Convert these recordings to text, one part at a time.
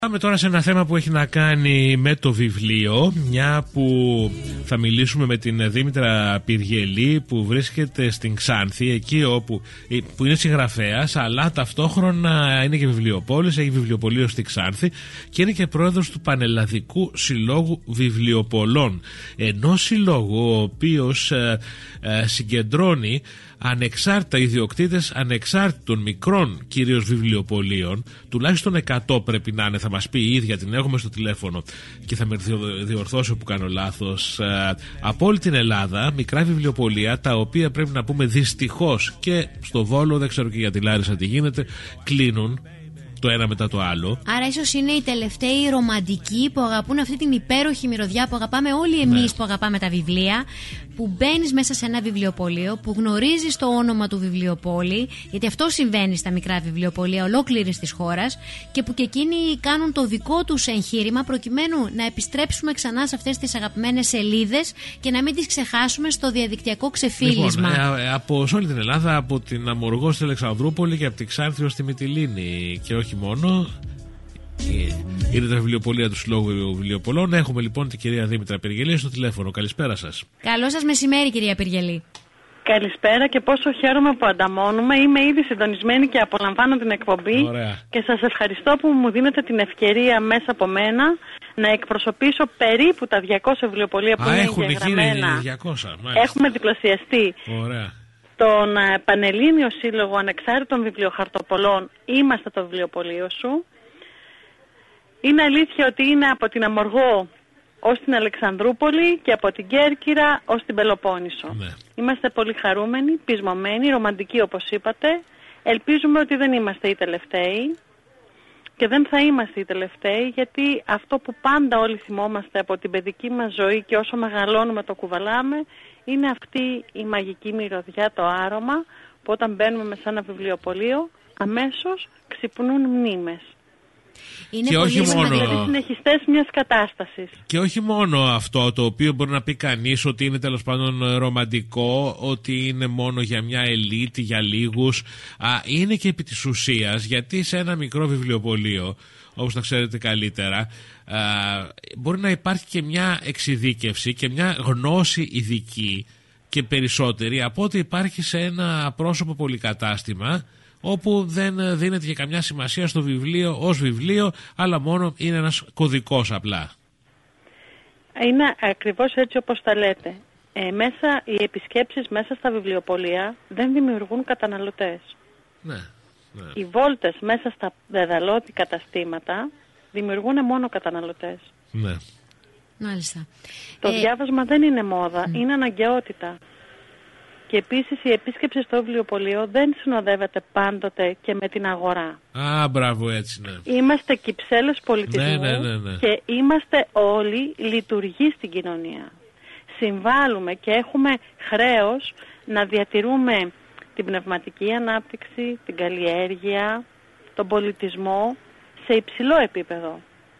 Πάμε τώρα σε ένα θέμα που έχει να κάνει με το βιβλίο, μια που θα μιλήσουμε με την Δήμητρα Πυργελή, που βρίσκεται στην Ξάνθη, εκεί που είναι συγγραφέας, αλλά ταυτόχρονα είναι και βιβλιοπόλης, έχει βιβλιοπωλείο στη Ξάνθη και είναι και πρόεδρος του Πανελλαδικού Συλλόγου Βιβλιοπολών. Ενός συλλόγου ο οποίος συγκεντρώνει ανεξάρτητα ιδιοκτήτες ανεξάρτητων μικρών κυρίως βιβλιοπωλείων, τουλάχιστον 100 πρέπει να είναι, θα μας πει η ίδια, την έχουμε στο τηλέφωνο και θα με διορθώσει όπου κάνω λάθος, από όλη την Ελλάδα, μικρά βιβλιοπωλεία, τα οποία πρέπει να πούμε δυστυχώς και στο Βόλο, δεν ξέρω και για τη Λάρισα τι γίνεται, κλείνουν το ένα μετά το άλλο. Άρα ίσως είναι οι τελευταίοι ρομαντικοί που αγαπούν αυτή την υπέροχη μυρωδιά που αγαπάμε όλοι εμείς, που αγαπάμε τα βιβλία, που μπαίνεις μέσα σε ένα βιβλιοπωλείο, που γνωρίζεις το όνομα του βιβλιοπόλη, γιατί αυτό συμβαίνει στα μικρά βιβλιοπωλεία ολόκληρης της χώρας, και που και εκείνοι κάνουν το δικό τους εγχείρημα προκειμένου να επιστρέψουμε ξανά σε αυτές τις αγαπημένες σελίδες και να μην τις ξεχάσουμε στο διαδικτυακό ξεφύλισμα. Λοιπόν, από όλη την Ελλάδα, από την Αμοργό στη Αλεξανδρούπολη και από την Ξάνθη ως τη Μυτιλήνη και όχι μόνο. Είναι τα βιβλιοπωλεία του Συλλόγου Βιβλιοπολών. Έχουμε λοιπόν την κυρία Δήμητρα Πυργελή στο τηλέφωνο. Καλησπέρα σας. Καλό σας μεσημέρι, κυρία Πυργελή. Καλησπέρα και πόσο χαίρομαι που ανταμώνουμε. Είμαι ήδη συντονισμένη και απολαμβάνω την εκπομπή. Ωραία. Και σας ευχαριστώ που μου δίνετε την ευκαιρία μέσα από μένα να εκπροσωπήσω περίπου τα 200 βιβλιοπωλεία που είναι εγγεγραμμένα. 200, έχουμε διπλασιαστεί. Ωραία. Τον Πανελλήνιο Σύλλογο Ανεξάρτητων Βιβλιοχαρτοπολών Είμαστε το βιβλιοπωλείο σου. Είναι αλήθεια ότι είναι από την Αμοργό ως την Αλεξανδρούπολη και από την Κέρκυρα ως την Πελοπόννησο. Ναι. Είμαστε πολύ χαρούμενοι, πεισμωμένοι, ρομαντικοί όπως είπατε. Ελπίζουμε ότι δεν είμαστε οι τελευταίοι και δεν θα είμαστε οι τελευταίοι, γιατί αυτό που πάντα όλοι θυμόμαστε από την παιδική μας ζωή και όσο μεγαλώνουμε το κουβαλάμε, είναι αυτή η μαγική μυρωδιά, το άρωμα, που όταν μπαίνουμε σε ένα βιβλιοπωλείο αμέσως ξυπνούν μνήμες. Είναι και πολύ όχι μόνο δηλαδή συνεχιστές μιας κατάστασης. Και όχι μόνο αυτό το οποίο μπορεί να πει κανείς ότι είναι τέλος πάντων ρομαντικό, ότι είναι μόνο για μια ελίτ, για λίγους. Είναι και επί της ουσίας, γιατί σε ένα μικρό βιβλιοπωλείο, όπως τα ξέρετε καλύτερα, μπορεί να υπάρχει και μια εξειδίκευση και μια γνώση ειδική και περισσότερη από ό,τι υπάρχει σε ένα πρόσωπο πολυκατάστημα, όπου δεν δίνεται και καμιά σημασία στο βιβλίο ως βιβλίο, αλλά μόνο είναι ένας κωδικός απλά. Είναι ακριβώς έτσι όπως τα λέτε. Οι επισκέψεις μέσα στα βιβλιοπωλεία δεν δημιουργούν καταναλωτές. Ναι. Οι βόλτες μέσα στα δεδαλώτη καταστήματα δημιουργούν μόνο καταναλωτές. Ναι. Μάλιστα. Το διάβασμα δεν είναι μόδα, είναι αναγκαιότητα. Και επίσης η επίσκεψη στο βιβλιοπωλείο δεν συνοδεύεται πάντοτε και με την αγορά. Μπράβο, έτσι, ναι. Είμαστε κυψέλες πολιτισμού ναι. Και είμαστε όλοι λειτουργοί στην κοινωνία. Συμβάλλουμε και έχουμε χρέος να διατηρούμε την πνευματική ανάπτυξη, την καλλιέργεια, τον πολιτισμό σε υψηλό επίπεδο.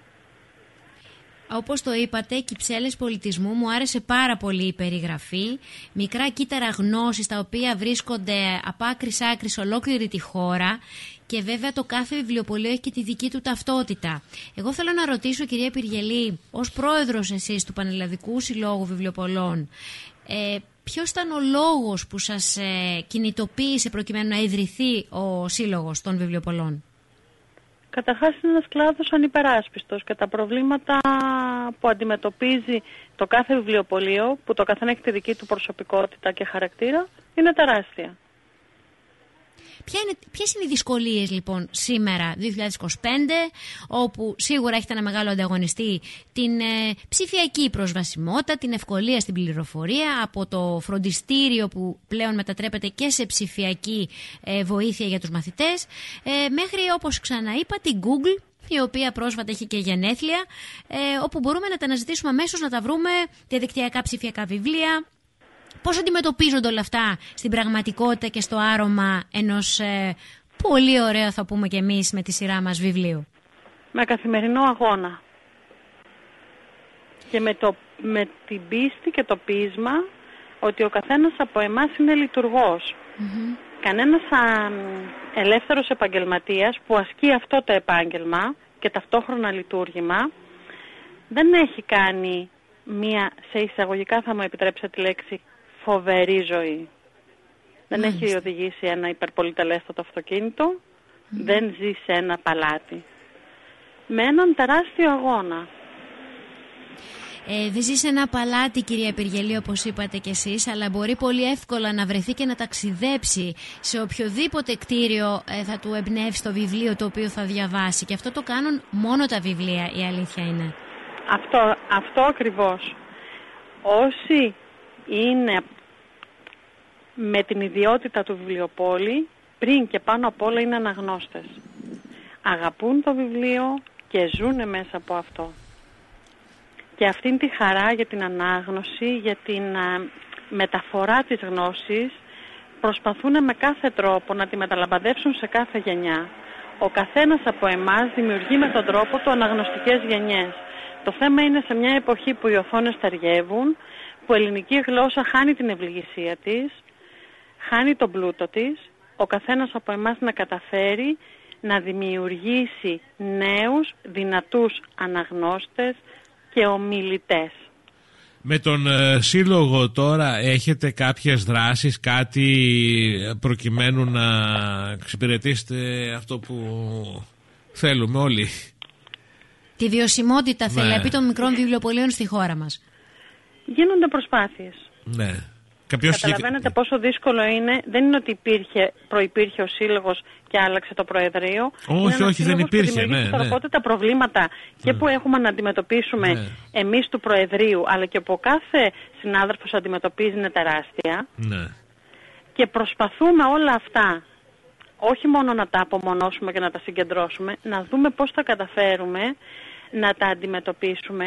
Όπως το είπατε, κυψέλες πολιτισμού, μου άρεσε πάρα πολύ η περιγραφή. Μικρά κύτταρα γνώσης τα οποία βρίσκονται από άκρη σ' άκρη σε ολόκληρη τη χώρα, και βέβαια το κάθε βιβλιοπωλείο έχει και τη δική του ταυτότητα. Εγώ θέλω να ρωτήσω, κυρία Πυργελή, ως πρόεδρος εσείς του Πανελλαδικού Συλλόγου Βιβλιοπολών, ποιος ήταν ο λόγος που σας κινητοποίησε προκειμένου να ιδρυθεί ο Σύλλογος των Βιβλιοπολών? Καταρχάς είναι ένας κλάδος ανυπεράσπιστος και τα προβλήματα που αντιμετωπίζει το κάθε βιβλιοπωλείο, που το καθένα έχει τη δική του προσωπικότητα και χαρακτήρα, είναι τεράστια. Ποιες είναι οι δυσκολίες λοιπόν σήμερα 2025, όπου σίγουρα έχετε ένα μεγάλο ανταγωνιστή, την ψηφιακή προσβασιμότητα, την ευκολία στην πληροφορία, από το φροντιστήριο που πλέον μετατρέπεται και σε ψηφιακή βοήθεια για τους μαθητές, μέχρι, όπως ξαναείπα, την Google, η οποία πρόσφατα έχει και γενέθλια, όπου μπορούμε να τα αναζητήσουμε αμέσως, να τα βρούμε, διαδικτυακά ψηφιακά βιβλία. Πώς αντιμετωπίζονται όλα αυτά στην πραγματικότητα και στο άρωμα ενός πολύ ωραίου, θα πούμε και εμείς, με τη σειρά μας βιβλίου? Με καθημερινό αγώνα. Και με την πίστη και το πείσμα ότι ο καθένας από εμάς είναι λειτουργός. Κανένας ελεύθερος επαγγελματίας που ασκεί αυτό το επάγγελμα και ταυτόχρονα λειτουργήμα, δεν έχει κάνει μία, σε εισαγωγικά θα μου επιτρέψετε τη λέξη, φοβερή ζωή. Δεν έχει οδηγήσει ένα υπερπολιτελέστατο αυτοκίνητο, δεν ζει σε ένα παλάτι. Με έναν τεράστιο αγώνα. Δεν ζει σε ένα παλάτι, κυρία Πυργελή, όπως είπατε κι εσείς, αλλά μπορεί πολύ εύκολα να βρεθεί και να ταξιδέψει σε οποιοδήποτε κτίριο θα του εμπνεύσει το βιβλίο το οποίο θα διαβάσει. Και αυτό το κάνουν μόνο τα βιβλία, η αλήθεια είναι. Αυτό ακριβώς. Όσοι είναι με την ιδιότητα του βιβλιοπόλη, πριν και πάνω απ' όλα είναι αναγνώστες. Αγαπούν το βιβλίο και ζουνε μέσα από αυτό. Και αυτήν τη χαρά για την ανάγνωση, για την μεταφορά της γνώσης, προσπαθούν με κάθε τρόπο να τη μεταλαμπαδεύσουν σε κάθε γενιά. Ο καθένας από εμάς δημιουργεί με τον τρόπο του αναγνωστικές γενιές. Το θέμα είναι σε μια εποχή που οι οθόνες ταιριεύουν, που η ελληνική γλώσσα χάνει την ευληγησία της, χάνει τον πλούτο της, ο καθένας από εμάς να καταφέρει να δημιουργήσει νέους, δυνατούς αναγνώστες και ομιλητές. Με τον Σύλλογο τώρα έχετε κάποιες δράσεις, κάτι προκειμένου να εξυπηρετήσετε αυτό που θέλουμε όλοι? Τη βιωσιμότητα θέλει επί των μικρών βιβλιοπωλείων στη χώρα μας. Γίνονται προσπάθειες. Ναι. Καταλαβαίνετε πόσο δύσκολο είναι. Δεν είναι ότι προϋπήρχε ο Σύλλογος και άλλαξε το Προεδρείο. Όχι, δεν υπήρχε. Οπότε τα προβλήματα και που έχουμε να αντιμετωπίσουμε εμείς του Προεδρείου, αλλά και που κάθε συνάδελφος αντιμετωπίζει, είναι τεράστια. Ναι. Και προσπαθούμε όλα αυτά όχι μόνο να τα απομονώσουμε και να τα συγκεντρώσουμε, να δούμε πώς θα καταφέρουμε να τα αντιμετωπίσουμε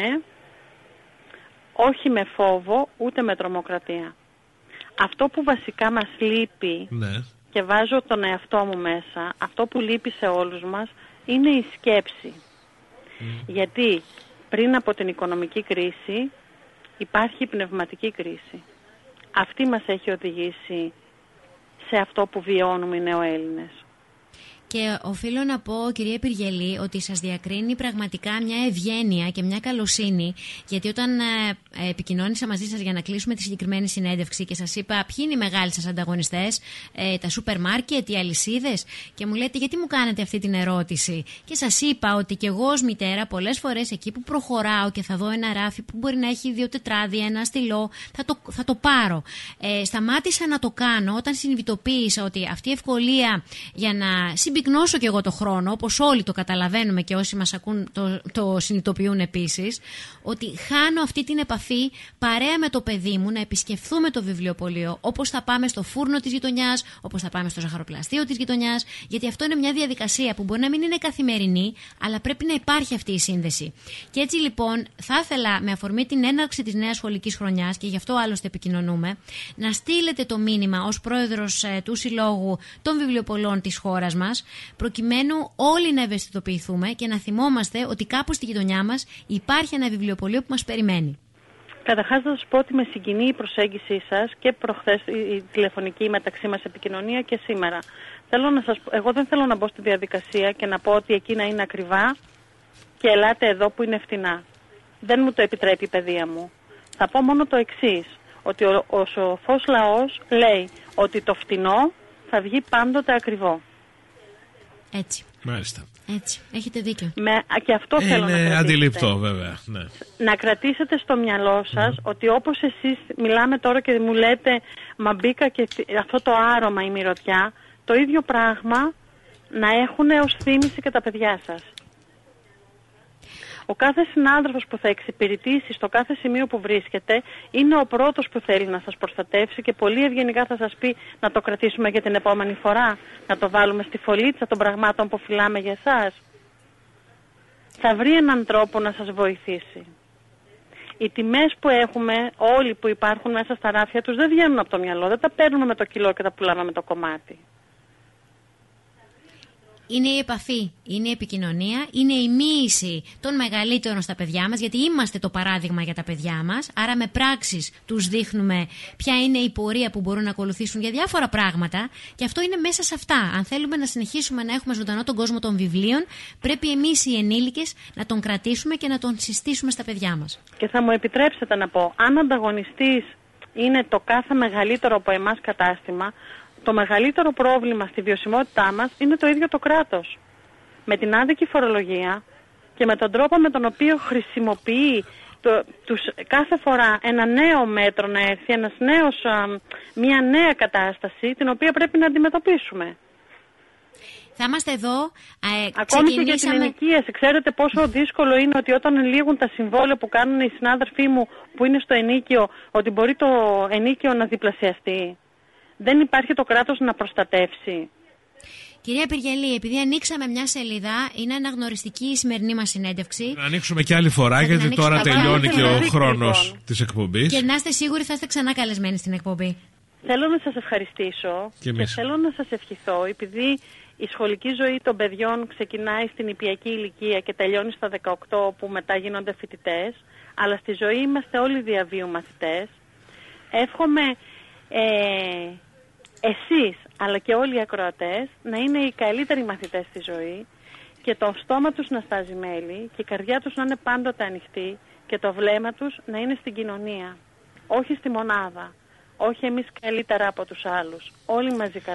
όχι με φόβο ούτε με τρομοκρατία. Αυτό που βασικά μας λείπει, και βάζω τον εαυτό μου μέσα, αυτό που λείπει σε όλους μας είναι η σκέψη. Γιατί πριν από την οικονομική κρίση υπάρχει η πνευματική κρίση. Αυτή μας έχει οδηγήσει σε αυτό που βιώνουμε οι νεοέλληνες. Και οφείλω να πω, κυρία Πυργελή, ότι σας διακρίνει πραγματικά μια ευγένεια και μια καλοσύνη, γιατί όταν επικοινώνησα μαζί σας για να κλείσουμε τη συγκεκριμένη συνέντευξη και σας είπα ποιοι είναι οι μεγάλοι σας ανταγωνιστές, τα σούπερ μάρκετ, οι αλυσίδες, και μου λέτε γιατί μου κάνετε αυτή την ερώτηση. Και σας είπα ότι και εγώ ως μητέρα πολλές φορές εκεί που προχωράω και θα δω ένα ράφι που μπορεί να έχει 2 τετράδια, ένα στυλό, θα το πάρω. Σταμάτησα να το κάνω όταν συνειδητοποίησα ότι αυτή η ευκολία για να συμπυκνώσω και εγώ το χρόνο, όπως όλοι το καταλαβαίνουμε και όσοι μας ακούν το συνειδητοποιούν επίσης, ότι χάνω αυτή την επαφή παρέα με το παιδί μου, να επισκεφθούμε το βιβλιοπωλείο, όπως θα πάμε στο φούρνο της γειτονιάς, όπως θα πάμε στο ζαχαροπλαστείο της γειτονιάς, γιατί αυτό είναι μια διαδικασία που μπορεί να μην είναι καθημερινή, αλλά πρέπει να υπάρχει αυτή η σύνδεση. Και έτσι λοιπόν θα ήθελα, με αφορμή την έναρξη της νέας σχολικής χρονιάς, και γι' αυτό άλλωστε επικοινωνούμε, να στείλετε το μήνυμα ως πρόεδρος του Συλλόγου των Βιβλιοπωλών της χώρας μας, προκειμένου όλοι να ευαισθητοποιηθούμε και να θυμόμαστε ότι κάπου στη γειτονιά μας υπάρχει ένα βιβλιοπωλείο που μας περιμένει. Καταρχάς θα σας πω ότι με συγκινεί η προσέγγιση σας και προχθές η τηλεφωνική μεταξύ μας επικοινωνία και σήμερα. Εγώ δεν θέλω να μπω στη διαδικασία και να πω ότι εκείνα είναι ακριβά και ελάτε εδώ που είναι φτηνά. Δεν μου το επιτρέπει η παιδεία μου. Θα πω μόνο το εξής, ότι ο σοφός λαός λέει ότι το φτηνό θα βγει πάντοτε ακριβό. Έτσι. Μάλιστα. Έτσι. Έχετε δίκιο. Και αυτό θέλω να κρατήσετε. Είναι αντιληπτό βέβαια. Ναι. Να κρατήσετε στο μυαλό σας ότι όπως εσείς μιλάμε τώρα και μου λέτε μα μπήκα και αυτό το άρωμα η μυρωδιά, το ίδιο πράγμα να έχουν ως θύμηση και τα παιδιά σας. Ο κάθε συνάδελφος που θα εξυπηρετήσει στο κάθε σημείο που βρίσκεται είναι ο πρώτος που θέλει να σας προστατεύσει και πολύ ευγενικά θα σας πει να το κρατήσουμε για την επόμενη φορά, να το βάλουμε στη φωλίτσα των πραγμάτων που φυλάμε για εσάς. Θα βρει έναν τρόπο να σας βοηθήσει. Οι τιμές που έχουμε, όλοι που υπάρχουν μέσα στα ράφια τους, δεν βγαίνουν από το μυαλό, δεν τα παίρνουμε με το κιλό και τα πουλάμε με το κομμάτι. Είναι η επαφή, είναι η επικοινωνία, είναι η μοίηση των μεγαλύτερων στα παιδιά μας, γιατί είμαστε το παράδειγμα για τα παιδιά μας. Άρα με πράξεις τους δείχνουμε ποια είναι η πορεία που μπορούν να ακολουθήσουν για διάφορα πράγματα, και αυτό είναι μέσα σε αυτά. Αν θέλουμε να συνεχίσουμε να έχουμε ζωντανό τον κόσμο των βιβλίων, πρέπει εμείς οι ενήλικες να τον κρατήσουμε και να τον συστήσουμε στα παιδιά μας. Και θα μου επιτρέψετε να πω, αν ανταγωνιστής είναι το κάθε μεγαλύτερο από εμάς κατάστημα, το μεγαλύτερο πρόβλημα στη βιωσιμότητά μας είναι το ίδιο το κράτος. Με την άδικη φορολογία και με τον τρόπο με τον οποίο χρησιμοποιεί κάθε φορά ένα νέο μέτρο να έρθει, μια νέα κατάσταση την οποία πρέπει να αντιμετωπίσουμε. Θα είμαστε εδώ. Ακόμη και για την ενοικίαση. Ξέρετε πόσο δύσκολο είναι ότι όταν λήγουν τα συμβόλαια που κάνουν οι συνάδελφοί μου που είναι στο ενίκιο, ότι μπορεί το ενίκιο να διπλασιαστεί. Δεν υπάρχει το κράτος να προστατεύσει. Κυρία Πυργελή, επειδή ανοίξαμε μια σελίδα, είναι αναγνωριστική η σημερινή μας συνέντευξη. Να ανοίξουμε και άλλη φορά, γιατί τώρα τελειώνει και ο χρόνος της εκπομπής. Και να είστε σίγουροι θα είστε ξανά καλεσμένοι στην εκπομπή. Θέλω να σας ευχαριστήσω και θέλω να σας ευχηθώ, επειδή η σχολική ζωή των παιδιών ξεκινάει στην νηπιακή ηλικία και τελειώνει στα 18, που μετά γίνονται φοιτητές, αλλά στη ζωή είμαστε όλοι διαβίου μαθητές. Εύχομαι εσείς αλλά και όλοι οι ακροατές να είναι οι καλύτεροι μαθητές στη ζωή και το στόμα τους να στάζει μέλι και η καρδιά τους να είναι πάντοτε ανοιχτή και το βλέμμα τους να είναι στην κοινωνία, όχι στη μονάδα, όχι εμείς καλύτερα από τους άλλους, όλοι μαζί.